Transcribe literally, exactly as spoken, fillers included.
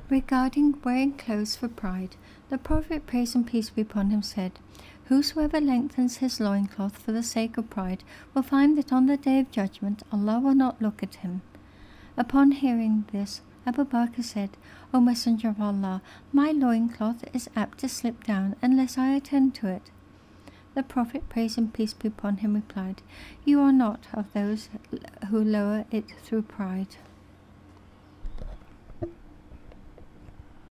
Regarding wearing clothes for pride, the Prophet, praise and peace be upon him, said, "Whosoever lengthens his loincloth for the sake of pride will find that on the day of judgment Allah will not look at him." Upon hearing this, Abu Bakr said, "O Messenger of Allah, my loincloth is apt to slip down unless I attend to it." The Prophet, praise and peace be upon him, replied, "You are not of those who lower it through pride."